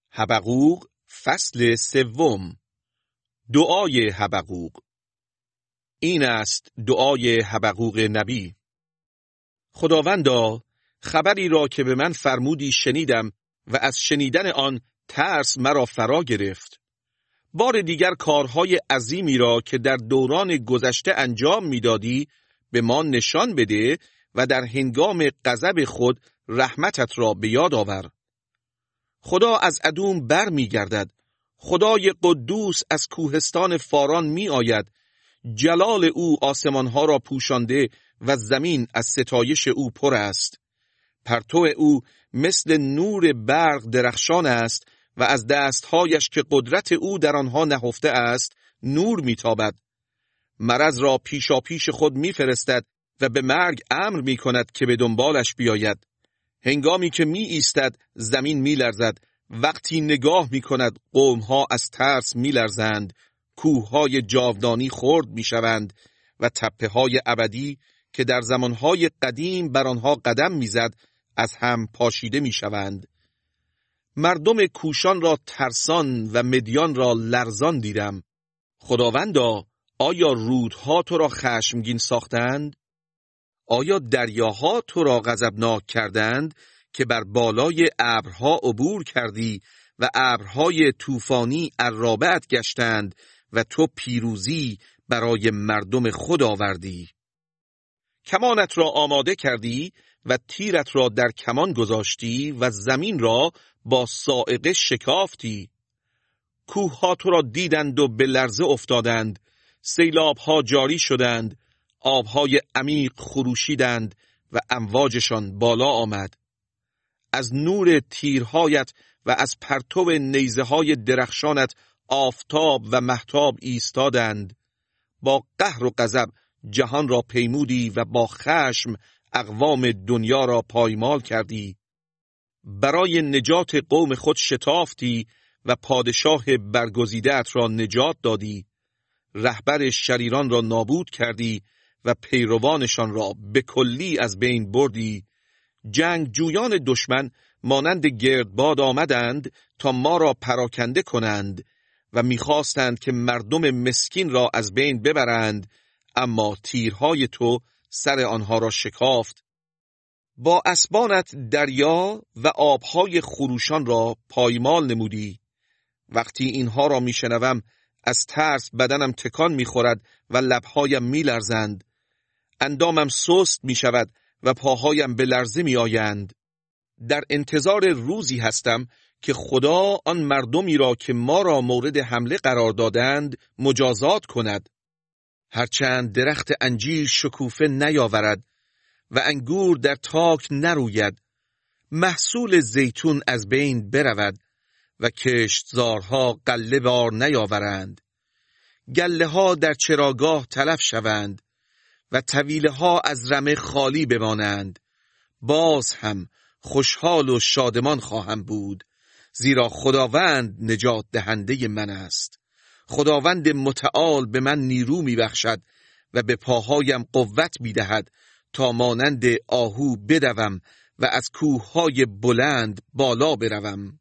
حبقوق فصل 3. دعای حبقوق. این است دعای حبقوق نبی. خداوندا، خبری را که به من فرمودی شنیدم و از شنیدن آن ترس مرا فرا گرفت. بار دیگر کارهای عظیمی را که در دوران گذشته انجام میدادی به ما نشان بده و در هنگام غضب خود رحمتت را به یاد آور. خدا از ادوم بر می گردد. خدای قدوس از کوهستان فاران می آید. جلال او آسمانها را پوشانده و زمین از ستایش او پر است. پرتو او مثل نور برق درخشان است و از دستهایش که قدرت او در آنها نهفته است نور میتابد. مرض را پیشا پیش خود میفرستد و به مرگ امر میکند که به دنبالش بیاید. هنگامی که می ایستد زمین می لرزد. وقتی نگاه می کند قومها از ترس می لرزند. کوههای جاودانی خرد می شوند و تپه های ابدی که در زمانهای قدیم بر آنها قدم می زد از هم پاشیده می شوند. مردم کوشان را ترسان و مدیان را لرزان دیدم. خداوندا، آیا رودها تو را خشمگین ساختند؟ آیا دریاها تو را غضبناک کردند که بر بالای ابرها عبور کردی و ابرهای طوفانی عرابه‌ات گشتند و تو پیروزی برای مردم خود آوردی؟ کمانت را آماده کردی و تیرت را در کمان گذاشتی و زمین را با صاعقه شکافتی. کوهها تو را دیدند و به لرزه افتادند. سیلابها جاری شدند. آبهای عمیق خروشیدند و امواجشان بالا آمد. از نور تیرهایت و از پرتو نیزه‌های درخشانت آفتاب و مهتاب ایستادند. با قهر و غضب جهان را پیمودی و با خشم اقوام دنیا را پایمال کردی. برای نجات قوم خود شتافتی و پادشاه برگزیده‌ات را نجات دادی. رهبر شریران را نابود کردی و پیروانشان را به کلی از بین بردی. جنگجویان دشمن مانند گردباد آمدند تا ما را پراکنده کنند و می‌خواستند که مردم مسکین را از بین ببرند، اما تیرهای تو سر آنها را شکافت. با اسبانت دریا و آبهای خروشان را پایمال نمودی. وقتی اینها را میشنوم از ترس بدنم تکان میخورد و لبهایم میلرزند. اندامم سست میشود و پاهایم به لرزه میآیند. در انتظار روزی هستم که خدا آن مردمی را که ما را مورد حمله قرار دادند مجازات کند. هرچند درخت انجیر شکوفه نیاورد و انگور در تاک نروید، محصول زیتون از بین برود و کشتزارها غله بار نیاورند، گله ها در چراگاه تلف شوند و طویله ها از رمه خالی بمانند، باز هم خوشحال و شادمان خواهم بود، زیرا خداوند نجات دهنده من است. خداوند متعال به من نیرو می بخشد و به پاهایم قوت می دهد تا مانند آهو بدوم و از کوههای بلند بالا بروم.